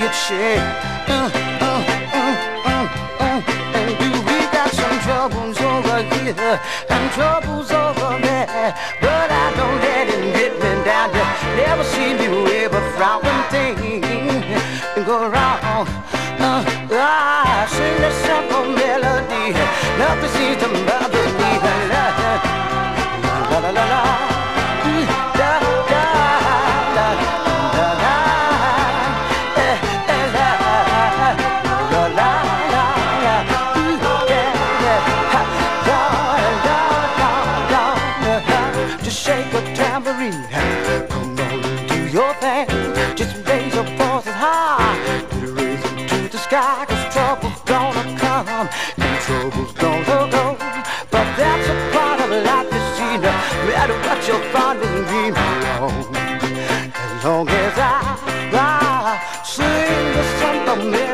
it shake. We got some troubles over here and troubles over there, but I don't let it get me down. Never seen you ever frown when things go wrong. I sing a simple melody, nothing seems to bother me. La la la la, da da da da da, la la la la, just shake a tambourine, come on and do your thing. Just raise your voices high, raise them to the sky, 'cause trouble's gonna come and trouble's gonna go. But that's a part of life, you see, no matter what you're finding, dreaming on. As long as I sing the song of me.